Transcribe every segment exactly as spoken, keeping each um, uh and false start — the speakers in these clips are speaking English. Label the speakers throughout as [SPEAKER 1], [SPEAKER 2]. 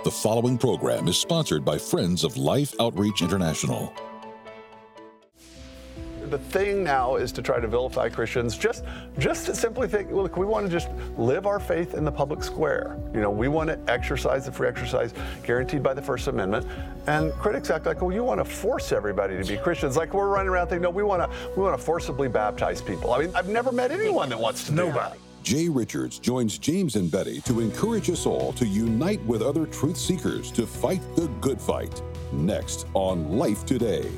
[SPEAKER 1] The following program is sponsored by Friends of Life Outreach International.
[SPEAKER 2] The thing now is to try to vilify Christians, just just to simply think, look, we want to just live our faith in the public square. You know, we want to exercise the free exercise guaranteed by the First Amendment. And critics act like, well, you want to force everybody to be Christians. Like we're running around thinking, no, we want to we want to forcibly baptize people. I mean, I've never met anyone that wants to do
[SPEAKER 3] Nobody.
[SPEAKER 2] that.
[SPEAKER 1] Jay Richards joins James and Betty to encourage us all to unite with other truth seekers to fight the good fight. Next on Life Today.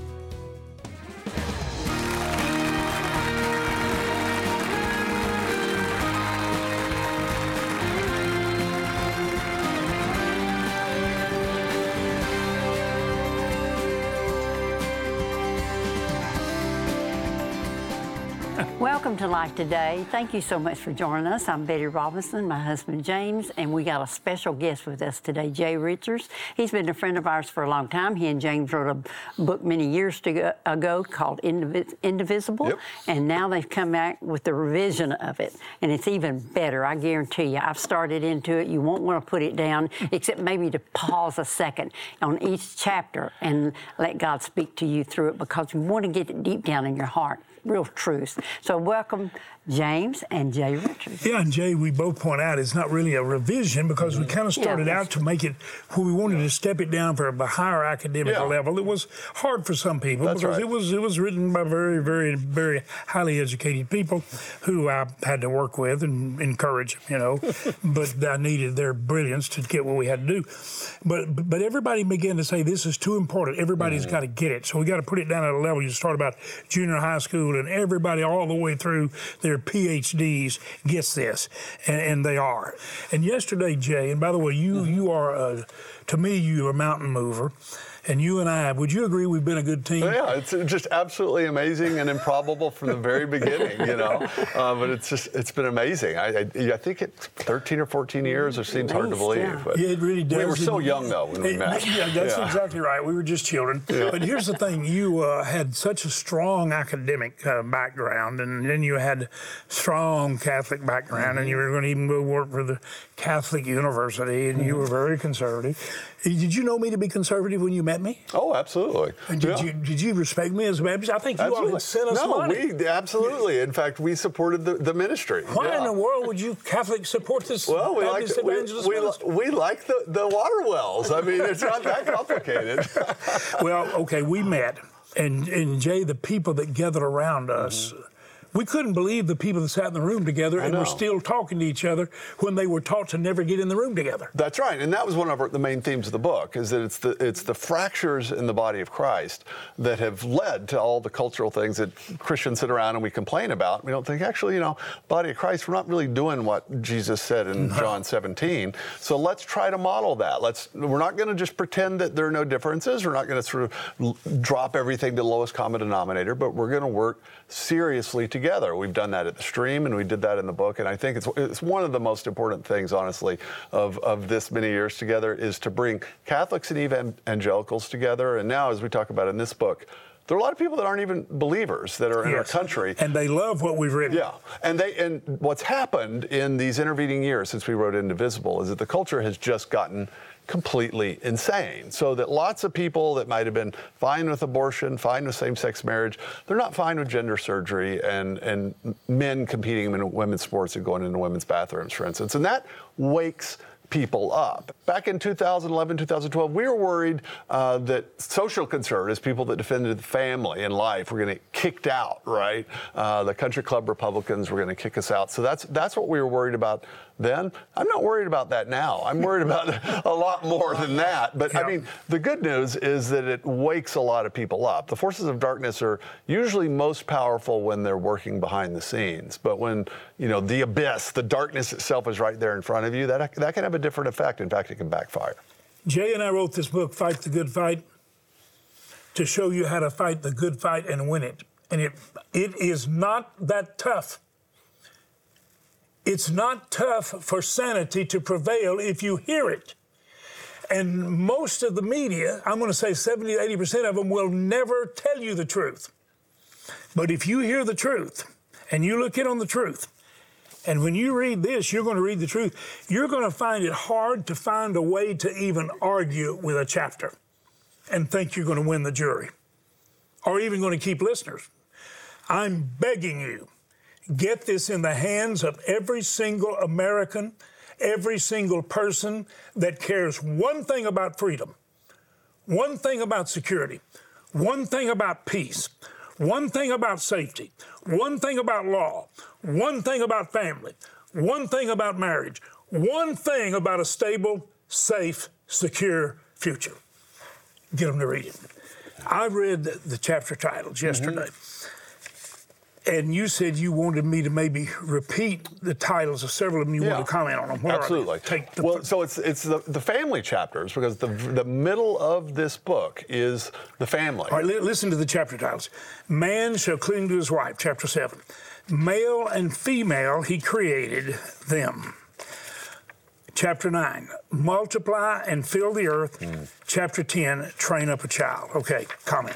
[SPEAKER 4] Welcome to Life Today. Thank you so much for joining us. I'm Betty Robinson, my husband James, and we got a special guest with us today, Jay Richards. He's been a friend of ours for a long time. He and James wrote a book many years to, ago called Indivis- Indivisible, yep. And now they've come back with the revision of it, and it's even better, I guarantee you. I've started into it. You won't want to put it down, except maybe to pause a second on each chapter and let God speak to you through it, because you want to get it deep down in your heart. Real truth. So welcome, James and Jay Richards.
[SPEAKER 3] Yeah, and Jay, we both point out it's not really a revision because we kind of started yeah, out to make it where we wanted to step it down for a higher academic yeah. level. It was hard for some people
[SPEAKER 2] That's
[SPEAKER 3] because
[SPEAKER 2] right.
[SPEAKER 3] it was it was written by very, very, very highly educated people who I had to work with and encourage, you know. But I needed their brilliance to get what we had to do. But but everybody began to say this is too important. Everybody's mm. got to get it. So we got to put it down at a level. You start about junior high school, and everybody all the way through their P H Ds gets this, and, and they are. And yesterday, Jay, and by the way, you mm-hmm. you are, uh, to me, you're a mountain mover. And you and I, would you agree we've been a good team?
[SPEAKER 2] Yeah, it's just absolutely amazing and improbable from the very beginning, you know. Uh, but it's just, it's been amazing. I, I, I think it's thirteen or fourteen years. It seems hard to believe.
[SPEAKER 4] Yeah.
[SPEAKER 2] But
[SPEAKER 3] yeah, it really does.
[SPEAKER 2] We were so young, though, when we
[SPEAKER 3] it,
[SPEAKER 2] met.
[SPEAKER 3] Yeah, that's
[SPEAKER 2] yeah.
[SPEAKER 3] exactly right. We were just children. Yeah. But here's the thing. You uh, had such a strong academic uh, background, and then you had strong Catholic background, mm-hmm. and you were going to even go work for the Catholic University, and mm-hmm. you were very conservative. Did you know me to be conservative when you met me?
[SPEAKER 2] Oh, absolutely.
[SPEAKER 3] And did, yeah. you, did you respect me as a Baptist? I think you
[SPEAKER 2] absolutely.
[SPEAKER 3] all had sent us
[SPEAKER 2] no,
[SPEAKER 3] money.
[SPEAKER 2] No, we absolutely. In fact, we supported the, the ministry.
[SPEAKER 3] Why
[SPEAKER 2] yeah.
[SPEAKER 3] in the world would you Catholics support this
[SPEAKER 2] well, we
[SPEAKER 3] Baptist
[SPEAKER 2] like,
[SPEAKER 3] evangelist
[SPEAKER 2] we,
[SPEAKER 3] ministry?
[SPEAKER 2] We, we like the, the water wells. I mean, it's not that complicated.
[SPEAKER 3] Well, okay, we met. And, and Jay, the people that gathered around us, mm-hmm. we couldn't believe the people that sat in the room together and were still talking to each other when they were taught to never get in the room together.
[SPEAKER 2] That's right, and that was one of our, the main themes of the book, is that it's the it's the fractures in the body of Christ that have led to all the cultural things that Christians sit around and we complain about. We don't think, actually, you know, body of Christ, we're not really doing what Jesus said in no. John seventeen, so let's try to model that. Let's we're not going to just pretend that there are no differences. We're not going to sort of drop everything to the lowest common denominator, but we're going to work seriously together. We've done that at the Stream, and we did that in the book, and I think it's it's one of the most important things, honestly, of, of this many years together, is to bring Catholics and evangelicals together. And now, as we talk about in this book, there are a lot of people that aren't even believers that are in yes. our country.
[SPEAKER 3] And they love what we've written.
[SPEAKER 2] Yeah. And they and what's happened in these intervening years since we wrote Indivisible is that the culture has just gotten completely insane. So that lots of people that might have been fine with abortion, fine with same-sex marriage, they're not fine with gender surgery and, and men competing in women's sports and going into women's bathrooms, for instance. And that wakes people up. Back in two thousand eleven, two thousand twelve, we were worried uh, that social conservatives, people that defended the family and life, were going to get kicked out, right? Uh, the country club Republicans were going to kick us out. So that's that's what we were worried about then. I'm not worried about that now. I'm worried about a lot more than that. But yep. I mean, the good news is that it wakes a lot of people up. The forces of darkness are usually most powerful when they're working behind the scenes. But when, you know, the abyss, the darkness itself is right there in front of you, that, that can have a different effect. In fact, it can backfire.
[SPEAKER 3] Jay and I wrote this book, Fight the Good Fight, to show you how to fight the good fight and win it. And it it is not that tough. It's not tough for sanity to prevail if you hear it. And most of the media, I'm going to say seventy, eighty percent of them, will never tell you the truth. But if you hear the truth, and you look in on the truth, And when you read this, you're going to read the truth. You're going to find it hard to find a way to even argue with a chapter and think you're going to win the jury or even going to keep listeners. I'm begging you, get this in the hands of every single American, every single person that cares one thing about freedom, one thing about security, one thing about peace, one thing about safety, one thing about law, one thing about family, one thing about marriage, one thing about a stable, safe, secure future. Get them to read it. I read the, the chapter titles yesterday, mm-hmm. and you said you wanted me to maybe repeat the titles of several of them. You
[SPEAKER 2] yeah.
[SPEAKER 3] wanted to comment on them. What
[SPEAKER 2] Absolutely.
[SPEAKER 3] Take the
[SPEAKER 2] well, so it's it's the, the family chapters, because the the middle of this book is the family.
[SPEAKER 3] All right, li- listen to the chapter titles. Man shall cling to his wife, chapter seven. Male and female he created them. Chapter nine, multiply and fill the earth. Mm. Chapter ten, train up a child. Okay, comment.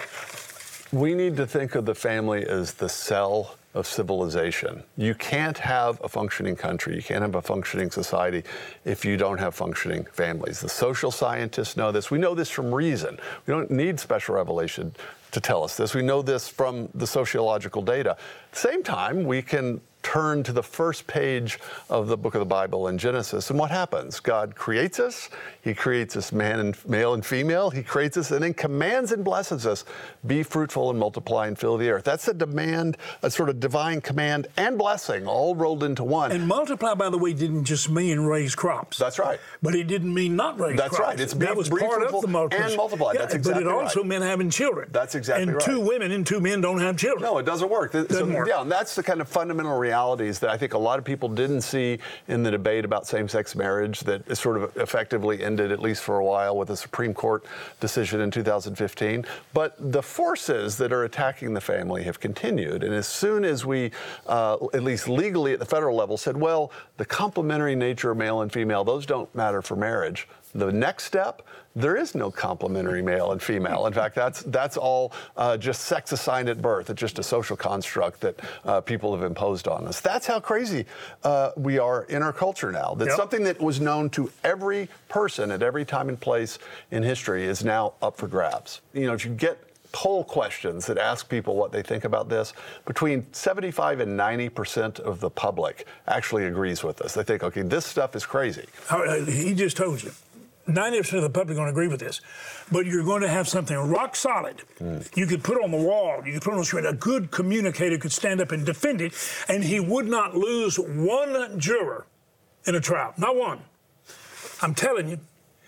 [SPEAKER 2] We need to think of the family as the cell of civilization. You can't have a functioning country, you can't have a functioning society if you don't have functioning families. The social scientists know this. We know this from reason. We don't need special revelation to tell us this. We know this from the sociological data. At the same time, we can turn to the first page of the book of the Bible in Genesis, and what happens? God creates us. He creates us man and male and female. He creates us and then commands and blesses us, be fruitful and multiply and fill the earth. That's a demand, a sort of divine command and blessing all rolled into one.
[SPEAKER 3] And multiply, by the way, didn't just mean raise crops.
[SPEAKER 2] That's right.
[SPEAKER 3] But it didn't mean not raise
[SPEAKER 2] That's
[SPEAKER 3] crops.
[SPEAKER 2] right. It's
[SPEAKER 3] that
[SPEAKER 2] be,
[SPEAKER 3] was
[SPEAKER 2] be
[SPEAKER 3] part of the multiplication.
[SPEAKER 2] And multiply.
[SPEAKER 3] Yeah,
[SPEAKER 2] That's exactly
[SPEAKER 3] right. But it
[SPEAKER 2] right.
[SPEAKER 3] also meant having children.
[SPEAKER 2] That's exactly
[SPEAKER 3] and
[SPEAKER 2] right.
[SPEAKER 3] And two women and two men don't have children.
[SPEAKER 2] No, it doesn't work.
[SPEAKER 3] Doesn't
[SPEAKER 2] so,
[SPEAKER 3] work.
[SPEAKER 2] Yeah, and that's the kind of fundamental realities that I think a lot of people didn't see in the debate about same-sex marriage that sort of effectively ended, at least for a while, with a Supreme Court decision in two thousand fifteen. But the forces that are attacking the family have continued. And as soon as we, uh, at least legally at the federal level, said, well, the complementary nature of male and female, those don't matter for marriage. The next step, there is no complementary male and female. In fact, that's that's all uh, just sex assigned at birth. It's just a social construct that uh, people have imposed on us. That's how crazy uh, we are in our culture now. That
[SPEAKER 3] yep.
[SPEAKER 2] something that was known to every person at every time and place in history is now up for grabs. You know, if you get poll questions that ask people what they think about this, between seventy-five and ninety percent of the public actually agrees with us. They think, okay, this stuff is crazy.
[SPEAKER 3] Uh, he just told you. ninety percent of the public are going to agree with this, but you're going to have something rock solid. Mm. You could put on the wall, you could put on the street. A good communicator could stand up and defend it, and he would not lose one juror in a trial. Not one. I'm telling you.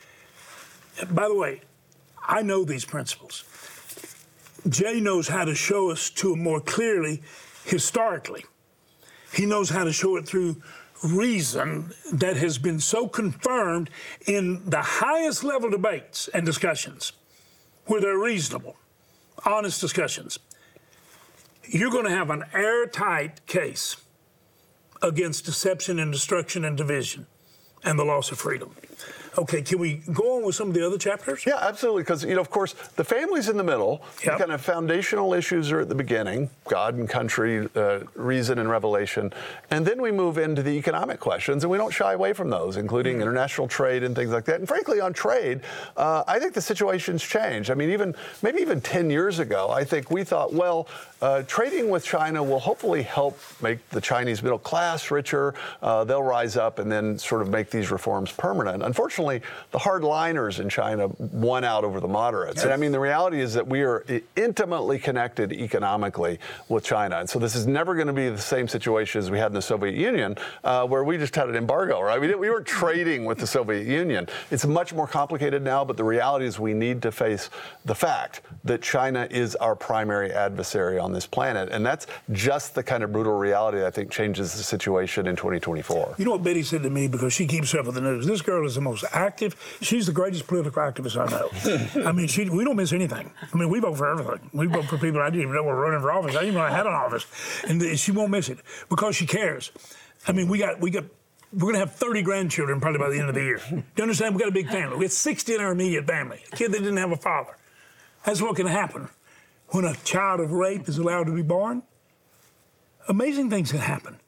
[SPEAKER 3] By the way, I know these principles. Jay knows how to show us to them more clearly historically. He knows how to show it through reason that has been so confirmed in the highest level debates and discussions where they're reasonable, honest discussions. You're going to have an airtight case against deception and destruction and division and the loss of freedom. Okay, can we go on with some of the other chapters?
[SPEAKER 2] Yeah, absolutely, because, you know, of course, the family's in the middle.
[SPEAKER 3] Yep.
[SPEAKER 2] The kind of foundational issues are at the beginning, God and country, uh, reason and revelation. And then we move into the economic questions, and we don't shy away from those, including mm. international trade and things like that. And frankly, on trade, uh, I think the situation's changed. I mean, even maybe even ten years ago, I think we thought, well, uh, trading with China will hopefully help make the Chinese middle class richer. Uh, they'll rise up and then sort of make these reforms permanent. Unfortunately, the hardliners in China won out over the moderates. Yes. And I mean, the reality is that we are intimately connected economically with China. And so this is never going to be the same situation as we had in the Soviet Union, uh, where we just had an embargo, right? We, didn't, we weren't trading with the Soviet Union. It's much more complicated now, but the reality is we need to face the fact that China is our primary adversary on this planet. And that's just the kind of brutal reality that I think changes the situation in twenty twenty-four.
[SPEAKER 3] You know what Betty said to me, because she keeps up with the news? This girl is the most active. She's the greatest political activist I know. I mean, she, we don't miss anything. I mean, we vote for everything. We vote for people I didn't even know were running for office. I didn't even know I had an office. And she won't miss it because she cares. I mean, we got, we got, we're going to have thirty grandchildren probably by the end of the year. Do you understand? We got a big family. We got sixty in our immediate family. A kid that didn't have a father. That's what can happen when a child of rape is allowed to be born. Amazing things can happen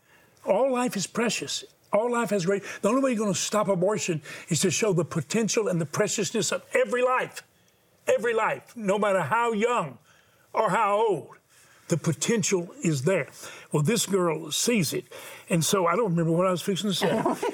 [SPEAKER 3] All life is precious. All life has great. The only way you're going to stop abortion is to show the potential and the preciousness of every life. Every life, no matter how young or how old, the potential is there. Well, this girl sees it. And so I don't remember what I was fixing to say.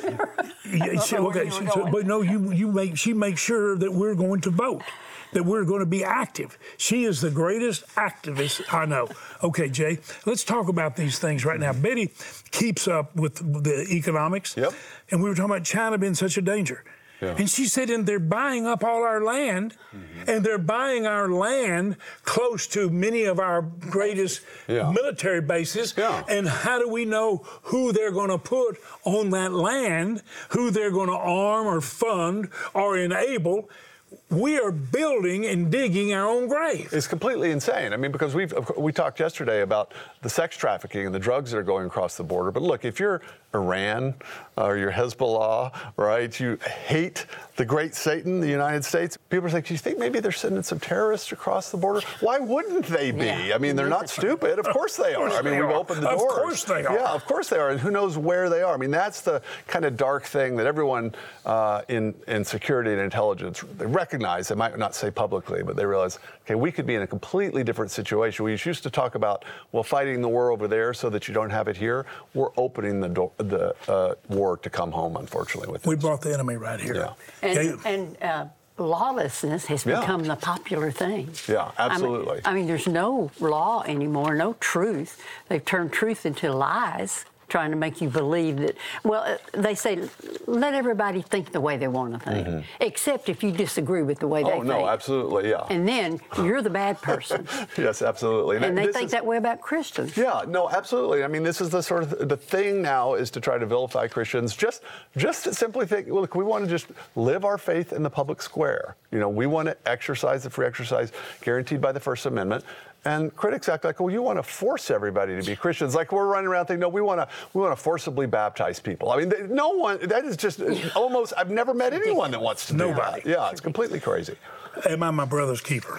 [SPEAKER 3] yeah, she, okay, she, so, but no, you, you make, she makes sure that we're going to vote, that we're going to be active. She is the greatest activist I know. Okay, Jay, let's talk about these things right now. Betty keeps up with the economics.
[SPEAKER 2] Yep.
[SPEAKER 3] And we were talking about China being such a danger. Yeah. And she said, and they're buying up all our land, mm-hmm. and they're buying our land close to many of our greatest yeah. military bases.
[SPEAKER 2] Yeah.
[SPEAKER 3] And how do we know who they're going to put on that land, who they're going to arm or fund or enable? We are building and digging our own grave.
[SPEAKER 2] It's completely insane. I mean, because we've we talked yesterday about the sex trafficking and the drugs that are going across the border. But look, if you're Iran or you're Hezbollah, right, you hate the great Satan, the United States, people are saying, do you think maybe they're sending some terrorists across the border? Why wouldn't they be? Yeah. I mean, they're not stupid. Of course they are. I mean, we've opened the doors.
[SPEAKER 3] Of course they are.
[SPEAKER 2] Yeah, of course they are. And who knows where they are? I mean, that's the kind of dark thing that everyone uh, in, in security and intelligence, they recognize. They might not say publicly, but they realize, okay, we could be in a completely different situation. We used to talk about, well, fighting the war over there so that you don't have it here. We're opening the door, the uh, war to come home, unfortunately. With
[SPEAKER 3] we
[SPEAKER 2] this.
[SPEAKER 3] brought the enemy right here.
[SPEAKER 2] Yeah.
[SPEAKER 4] And,
[SPEAKER 3] yeah.
[SPEAKER 4] and uh, lawlessness has
[SPEAKER 2] yeah.
[SPEAKER 4] become the popular thing.
[SPEAKER 2] Yeah, absolutely.
[SPEAKER 4] I mean, I mean, there's no law anymore, no truth. They've turned truth into lies, trying to make you believe that, well, they say, let everybody think the way they want to think, mm-hmm. except if you disagree with the way
[SPEAKER 2] oh,
[SPEAKER 4] they
[SPEAKER 2] no,
[SPEAKER 4] think.
[SPEAKER 2] Oh, no, absolutely, yeah.
[SPEAKER 4] And then you're the bad person.
[SPEAKER 2] Yes, absolutely.
[SPEAKER 4] And, and they think
[SPEAKER 2] is,
[SPEAKER 4] that way about Christians.
[SPEAKER 2] Yeah, no, absolutely. I mean, this is the sort of, the thing now is to try to vilify Christians, just, just to simply think, look, we want to just live our faith in the public square. You know, we want to exercise the free exercise guaranteed by the First Amendment. And critics act like, well, you want to force everybody to be Christians. Like we're running around thinking, no, we want to we want to forcibly baptize people. I mean, they, no one, that is just almost, I've never met anyone that wants to do
[SPEAKER 3] Nobody.
[SPEAKER 2] that. Yeah, it's completely crazy.
[SPEAKER 3] Am I my brother's keeper?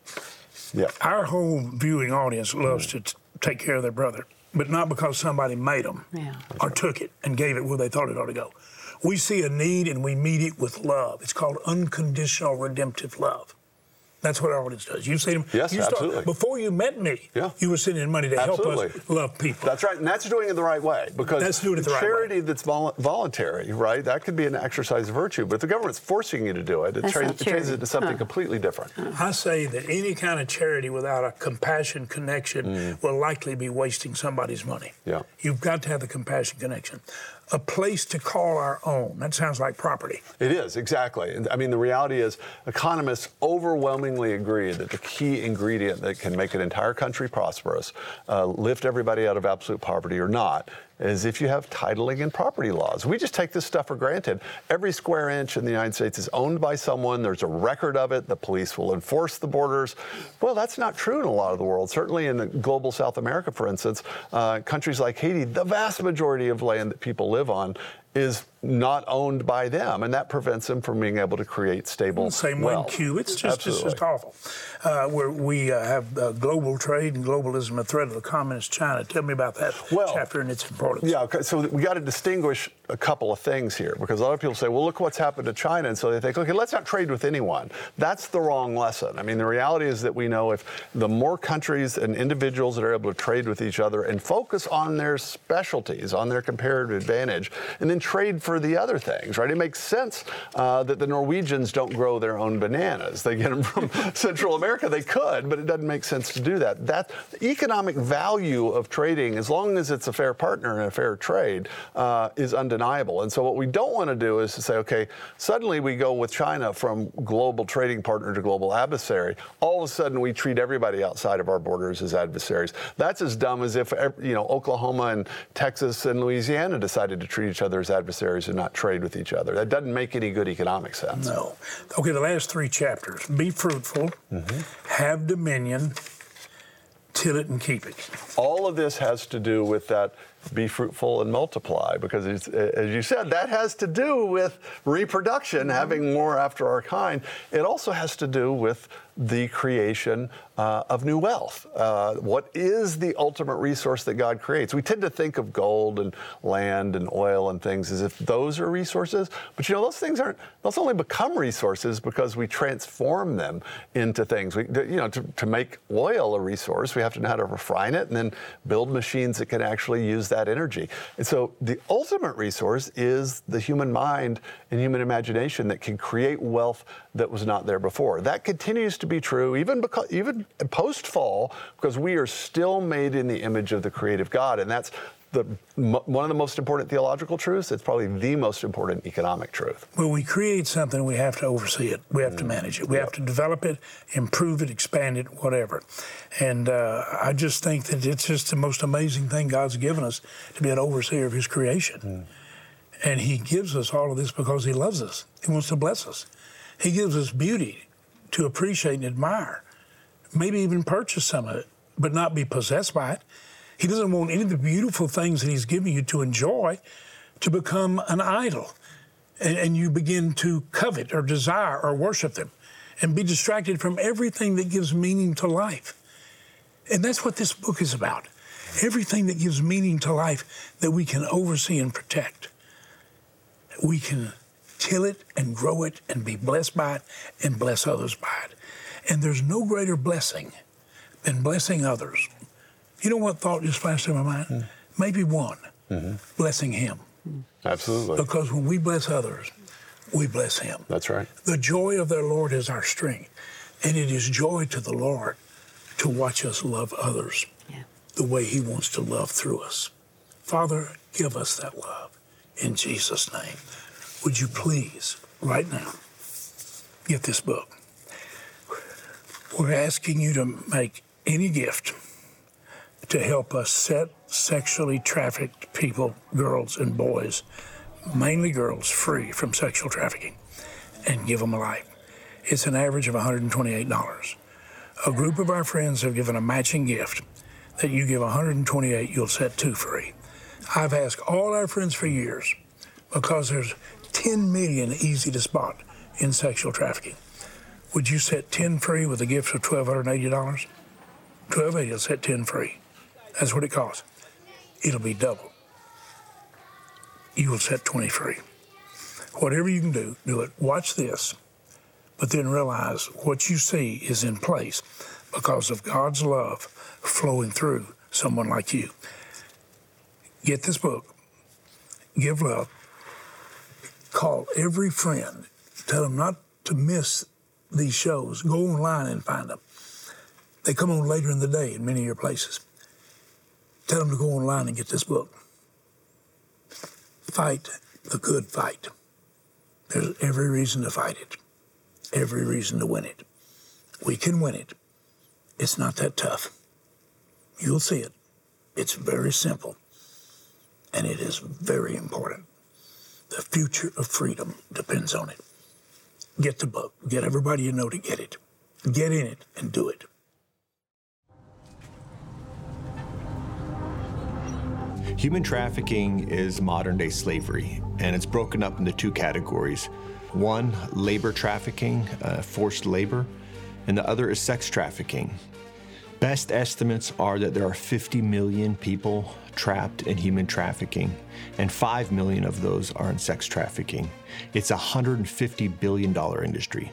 [SPEAKER 2] Yeah.
[SPEAKER 3] Our whole viewing audience loves to t- take care of their brother, but not because somebody made them
[SPEAKER 4] yeah.
[SPEAKER 3] or took it and gave it where they thought it ought to go. We see a need and we meet it with love. It's called unconditional redemptive love. That's what our audience does. You've seen them.
[SPEAKER 2] Yes,
[SPEAKER 3] you
[SPEAKER 2] absolutely.
[SPEAKER 3] Start, before you met me,
[SPEAKER 2] yeah.
[SPEAKER 3] you were sending money to
[SPEAKER 2] absolutely.
[SPEAKER 3] help us love people.
[SPEAKER 2] That's right, and that's doing it the right way. Because
[SPEAKER 3] that's doing it the right
[SPEAKER 2] charity
[SPEAKER 3] way.
[SPEAKER 2] that's vol- voluntary, right? That could be an exercise of virtue. But if the government's forcing you to do it, it, tra- it changes it to something huh. completely different.
[SPEAKER 3] I say that any kind of charity without a compassion connection mm. will likely be wasting somebody's money.
[SPEAKER 2] Yeah.
[SPEAKER 3] You've got to have the compassion connection. A place to call our own. That sounds like property.
[SPEAKER 2] It is, exactly. I mean, the reality is economists overwhelmingly agree that the key ingredient that can make an entire country prosperous, uh, lift everybody out of absolute poverty or not, is if you have titling and property laws. We just take this stuff for granted. Every square inch in the United States is owned by someone. There's a record of it. The police will enforce the borders. Well, that's not true in a lot of the world. Certainly in the global South America, for instance, uh, countries like Haiti, the vast majority of land that people live on is not owned by them, and that prevents them from being able to create stable
[SPEAKER 3] Same
[SPEAKER 2] wealth.
[SPEAKER 3] way in Cuba. It's just, it's just awful. Uh, where we uh, have uh, global trade and globalism, a threat of the communist China. Tell me about that
[SPEAKER 2] well,
[SPEAKER 3] chapter and its importance.
[SPEAKER 2] Yeah, okay, so we got to distinguish a couple of things here, because a lot of people say, well, look what's happened to China, and so they think, okay, let's not trade with anyone. That's the wrong lesson. I mean, the reality is that we know if the more countries and individuals that are able to trade with each other and focus on their specialties, on their comparative advantage, and then trade for the other things, right? It makes sense uh, that the Norwegians don't grow their own bananas. They get them from Central America. They could, but it doesn't make sense to do that. That the economic value of trading, as long as it's a fair partner and a fair trade, uh, is undeniable. And so what we don't want to do is to say, okay, suddenly we go with China from global trading partner to global adversary. All of a sudden we treat everybody outside of our borders as adversaries. That's as dumb as if, you know, Oklahoma and Texas and Louisiana decided to treat each other as adversaries and not trade with each other. That doesn't make any good economic sense.
[SPEAKER 3] No. Okay, the last three chapters. Be fruitful, mm-hmm. have dominion, till it and keep it.
[SPEAKER 2] All of this has to do with that be fruitful and multiply, because it's, as you said, that has to do with reproduction, having more after our kind. It also has to do with the creation uh, of new wealth. Uh, what is the ultimate resource that God creates? We tend to think of gold and land and oil and things as if those are resources, but you know, those things aren't, those only become resources because we transform them into things. We, you know, to, to make oil a resource, we have to know how to refine it and then build machines that can actually use that energy. And so the ultimate resource is the human mind and human imagination that can create wealth that was not there before. That continues to be true even because, even post-fall, because we are still made in the image of the creative God, and that's the one of the most important theological truths. It's probably the most important economic truth.
[SPEAKER 3] When we create something, we have to oversee it. We have mm. to manage it. We yep. have to develop it, improve it, expand it, whatever. And uh, I just think that it's just the most amazing thing God's given us, to be an overseer of His creation. Mm. And He gives us all of this because He loves us. He wants to bless us. He gives us beauty to appreciate and admire, maybe even purchase some of it, but not be possessed by it. He doesn't want any of the beautiful things that He's given you to enjoy to become an idol, and, and you begin to covet or desire or worship them and be distracted from everything that gives meaning to life. And that's what this book is about. Everything that gives meaning to life that we can oversee and protect. We can till it and grow it and be blessed by it and bless others by it. And there's no greater blessing than blessing others. You know what thought just flashed in my mind? Mm. Maybe one, mm-hmm. blessing Him.
[SPEAKER 2] Absolutely.
[SPEAKER 3] Because when we bless others, we bless Him.
[SPEAKER 2] That's right.
[SPEAKER 3] The joy of their Lord is our strength. And it is joy to the Lord to watch us love others yeah. the way He wants to love through us. Father, give us that love. In Jesus' name. Would you please, right now, get this book. We're asking you to make any gift to help us set sexually trafficked people, girls and boys, mainly girls, free from sexual trafficking and give them a life. It's an average of one hundred twenty-eight dollars. A group of our friends have given a matching gift that you give one hundred twenty-eight dollars, you'll set two free. I've asked all our friends for years, because there's ten million easy to spot in sexual trafficking. Would you set ten free with a gift of one thousand two hundred eighty dollars? twelve eighty will set ten free. That's what it costs. It'll be double. You will set twenty free. Whatever you can do, do it. Watch this, but then realize what you see is in place because of God's love flowing through someone like you. Get this book. Give love. Call every friend. Tell them not to miss these shows. Go online and find them. They come on later in the day in many of your places. Tell them to go online and get this book. Fight the good fight. There's every reason to fight it. Every reason to win it. We can win it. It's not that tough. You'll see it. It's very simple. And it is very important. The future of freedom depends on it. Get the book. Get everybody you know to get it. Get in it and do it.
[SPEAKER 5] Human trafficking is modern-day slavery, and it's broken up into two categories. One, labor trafficking, uh, forced labor, and the other is sex trafficking. Best estimates are that there are fifty million people trapped in human trafficking, and five million of those are in sex trafficking. It's a one hundred fifty billion dollars industry.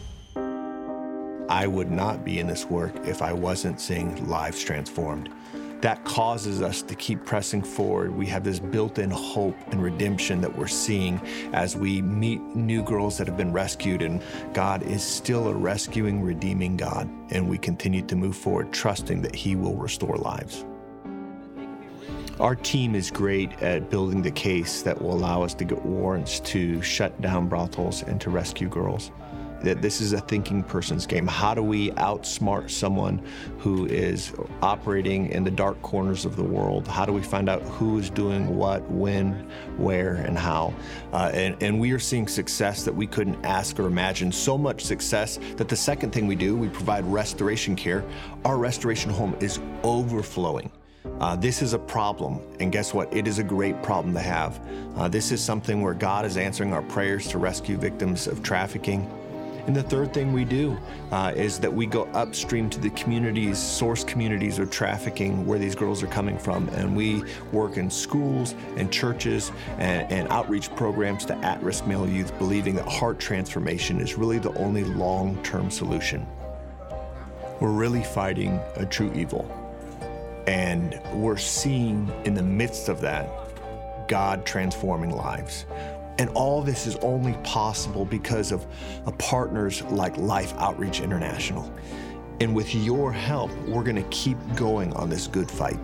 [SPEAKER 5] I would not be in this work if I wasn't seeing lives transformed. That causes us to keep pressing forward. We have this built-in hope and redemption that we're seeing as we meet new girls that have been rescued, and God is still a rescuing, redeeming God, and we continue to move forward trusting that He will restore lives. Our team is great at building the case that will allow us to get warrants to shut down brothels and to rescue girls. That this is a thinking person's game. How do we outsmart someone who is operating in the dark corners of the world? How do we find out who is doing what, when, where, and how? Uh, and, and we are seeing success that we couldn't ask or imagine. So much success that the second thing we do, we provide restoration care. Our restoration home is overflowing. Uh, this is a problem, and guess what? It is a great problem to have. Uh, this is something where God is answering our prayers to rescue victims of trafficking. And the third thing we do uh, is that we go upstream to the communities, source communities of trafficking where these girls are coming from, and we work in schools and churches and, and outreach programs to at-risk male youth, believing that heart transformation is really the only long-term solution. We're really fighting a true evil. And we're seeing in the midst of that, God transforming lives. And all this is only possible because of uh, partners like Life Outreach International. And with your help, we're gonna keep going on this good fight.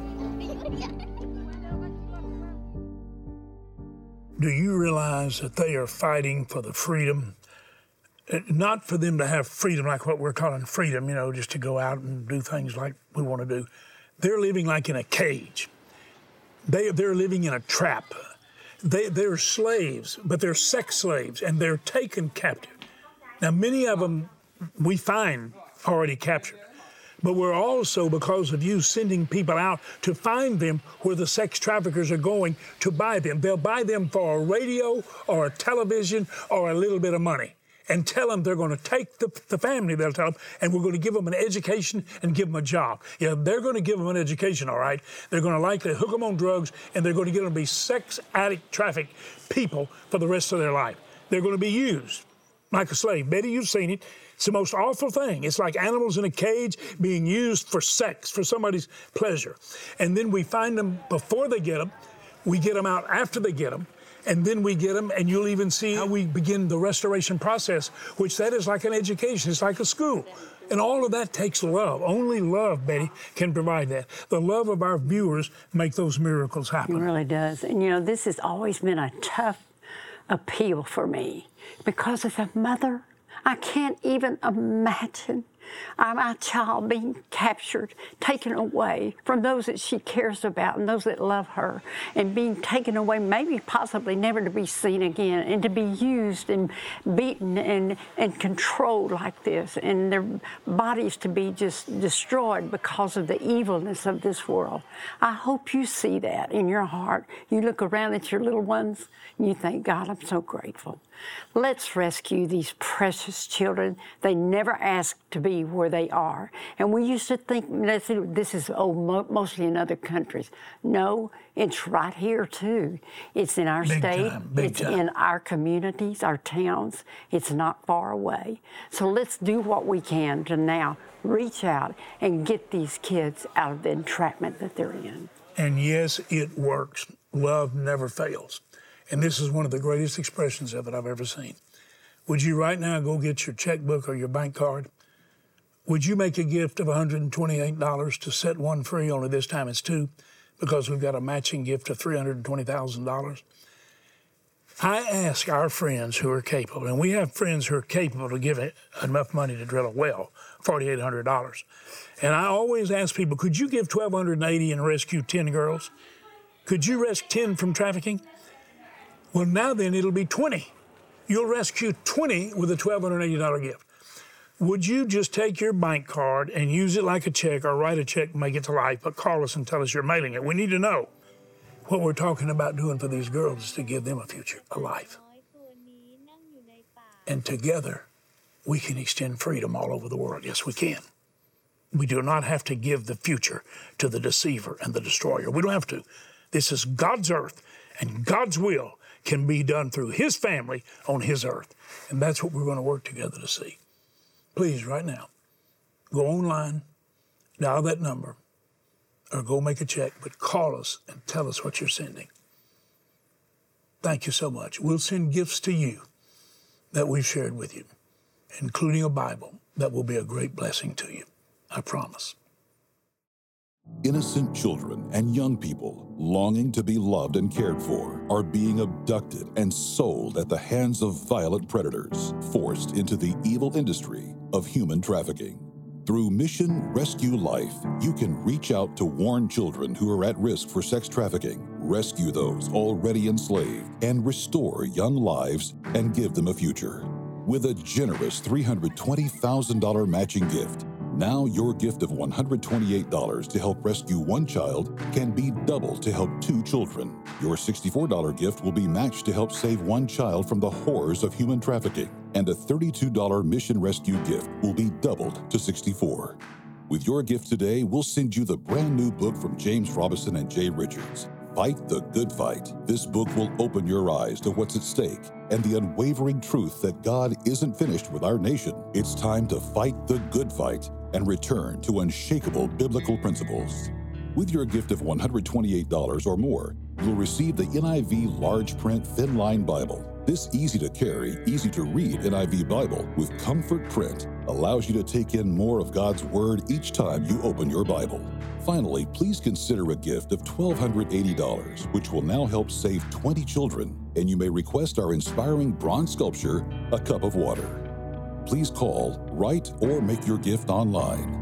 [SPEAKER 3] Do you realize that they are fighting for the freedom? Not for them to have freedom like what we're calling freedom, you know, just to go out and do things like we want to do. They're living like in a cage. They, they're living in a trap. They, they're slaves, but they're sex slaves, and they're taken captive. Now, many of them we find already captured, but we're also, because of you, sending people out to find them where the sex traffickers are going to buy them. They'll buy them for a radio or a television or a little bit of money, and tell them they're going to take the, the family, they'll tell them, and we're going to give them an education and give them a job. Yeah, they're going to give them an education, all right. They're going to likely hook them on drugs, and they're going to get them to be sex addict, trafficked people for the rest of their life. They're going to be used like a slave. Betty, you've seen it. It's the most awful thing. It's like animals in a cage being used for sex, for somebody's pleasure. And then we find them before they get them. We get them out after they get them. And then we get them, and you'll even see how we begin the restoration process, which that is like an education. It's like a school. And all of that takes love. Only love, Betty, can provide that. The love of our viewers make those miracles happen.
[SPEAKER 4] It really does. And, you know, this has always been a tough appeal for me because as a mother, I can't even imagine Uh, my child being captured, taken away from those that she cares about and those that love her, and being taken away, maybe possibly never to be seen again, and to be used and beaten and, and controlled like this, and their bodies to be just destroyed because of the evilness of this world. I hope you see that in your heart. You look around at your little ones and you think, God, I'm so grateful. Let's rescue these precious children. They never asked to be where they are. And we used to think, this is oh, mo- mostly in other countries. No, it's right here too. It's in our
[SPEAKER 3] big
[SPEAKER 4] state.
[SPEAKER 3] Time, big
[SPEAKER 4] it's
[SPEAKER 3] time.
[SPEAKER 4] in our communities, our towns. It's not far away. So let's do what we can to now reach out and get these kids out of the entrapment that they're in.
[SPEAKER 3] And yes, it works. Love never fails. And this is one of the greatest expressions of it I've ever seen. Would you right now go get your checkbook or your bank card? Would you make a gift of one hundred twenty-eight dollars to set one free, only this time it's two, because we've got a matching gift of three hundred twenty thousand dollars? I ask our friends who are capable, and we have friends who are capable to give it enough money to drill a well, four thousand eight hundred dollars. And I always ask people, could you give one thousand two hundred eighty dollars and rescue ten girls? Could you rescue ten from trafficking? Well, now then, it'll be twenty. You'll rescue twenty with a one thousand two hundred eighty dollars gift. Would you just take your bank card and use it like a check, or write a check and make it to Life, but call us and tell us you're mailing it? We need to know. What we're talking about doing for these girls is to give them a future, a life. And together, we can extend freedom all over the world. Yes, we can. We do not have to give the future to the deceiver and the destroyer. We don't have to. This is God's earth, and God's will can be done through his family on his earth. And that's what we're going to work together to see. Please, right now, go online, dial that number, or go make a check, but call us and tell us what you're sending. Thank you so much. We'll send gifts to you that we've shared with you, including a Bible that will be a great blessing to you. I promise.
[SPEAKER 1] Innocent children and young people longing to be loved and cared for are being abducted and sold at the hands of violent predators, forced into the evil industry of human trafficking. Through Mission Rescue Life, you can reach out to warn children who are at risk for sex trafficking, rescue those already enslaved, and restore young lives and give them a future. With a generous three hundred twenty thousand dollars matching gift, Now your gift of one hundred twenty-eight dollars to help rescue one child can be doubled to help two children. Your sixty-four dollars gift will be matched to help save one child from the horrors of human trafficking. And a thirty-two dollars mission rescue gift will be doubled to sixty-four dollars. With your gift today, we'll send you the brand new book from James Robison and Jay Richards, Fight the Good Fight. This book will open your eyes to what's at stake and the unwavering truth that God isn't finished with our nation. It's time to fight the good fight and return to unshakable biblical principles. With your gift of one hundred twenty-eight dollars or more, you'll receive the N I V Large Print Thin Line Bible. This easy-to-carry, easy-to-read N I V Bible with comfort print allows you to take in more of God's Word each time you open your Bible. Finally, please consider a gift of one thousand two hundred eighty dollars, which will now help save twenty children, and you may request our inspiring bronze sculpture, A Cup of Water. Please call, write, or make your gift online.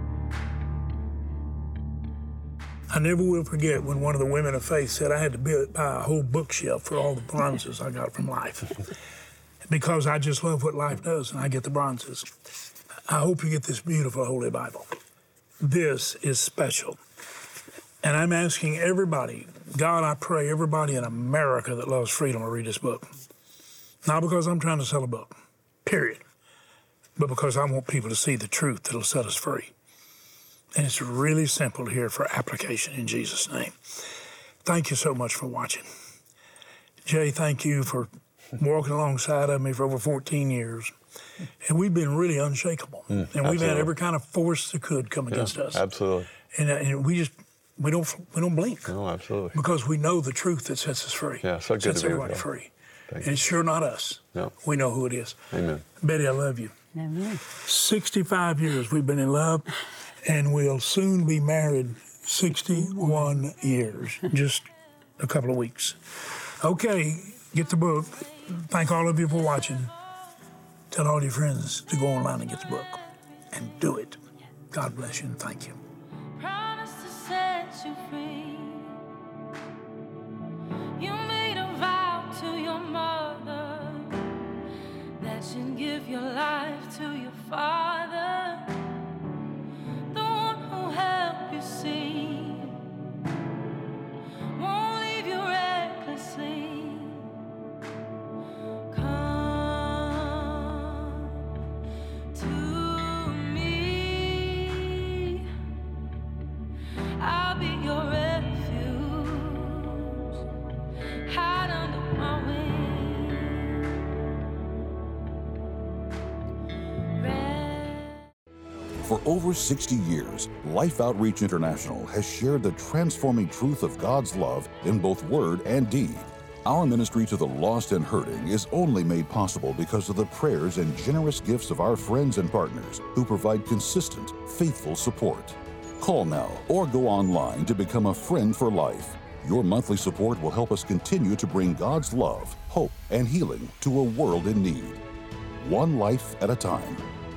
[SPEAKER 3] I never will forget when one of the women of faith said I had to buy a whole bookshelf for all the bronzes I got from life. Because I just love what life does, and I get the bronzes. I hope you get this beautiful Holy Bible. This is special. And I'm asking everybody, God, I pray everybody in America that loves freedom will read this book. Not because I'm trying to sell a book, period. But because I want people to see the truth that'll set us free. And it's really simple here for application in Jesus' name. Thank you so much for watching. Jay, thank you for walking alongside of me for over fourteen years. And we've been really unshakable. Mm, and we've absolutely. had every kind of force that could come yeah, against us.
[SPEAKER 2] Absolutely.
[SPEAKER 3] And, uh, and we just, we don't we don't blink.
[SPEAKER 2] No, absolutely.
[SPEAKER 3] Because we know the truth that sets us free.
[SPEAKER 2] Yeah, so good
[SPEAKER 3] sets
[SPEAKER 2] to be
[SPEAKER 3] everybody
[SPEAKER 2] here.
[SPEAKER 3] free.
[SPEAKER 2] Thank
[SPEAKER 3] and it's sure not us.
[SPEAKER 2] No.
[SPEAKER 3] We know who it is.
[SPEAKER 2] Amen.
[SPEAKER 3] Betty, I love you.
[SPEAKER 4] Amen.
[SPEAKER 3] sixty-five years we've been in love. And we'll soon be married sixty-one years, just a couple of weeks. Okay, get the book. Thank all of you for watching. Tell all your friends to go online and get the book. And do it. God bless you and thank you.
[SPEAKER 6] Promise to set you free. You made a vow to your mother that you'd give your life to your father. Help you see, won't leave you recklessly. Come to me, I'll be your refuge, hide under my wing.
[SPEAKER 1] For over sixty years, Life Outreach International has shared the transforming truth of God's love in both word and deed. Our ministry to the lost and hurting is only made possible because of the prayers and generous gifts of our friends and partners who provide consistent, faithful support. Call now or go online to become a friend for life. Your monthly support will help us continue to bring God's love, hope, and healing to a world in need. One life at a time.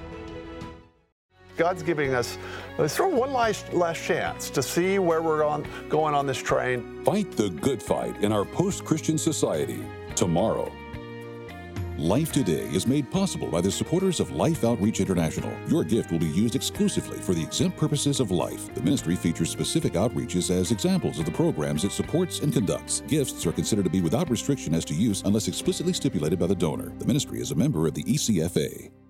[SPEAKER 2] God's giving us, let's throw one last, last chance to see where we're on, going on this train.
[SPEAKER 1] Fight the good fight in our post-Christian society tomorrow. Life Today is made possible by the supporters of Life Outreach International. Your gift will be used exclusively for the exempt purposes of life. The ministry features specific outreaches as examples of the programs it supports and conducts. Gifts are considered to be without restriction as to use unless explicitly stipulated by the donor. The ministry is a member of the E C F A.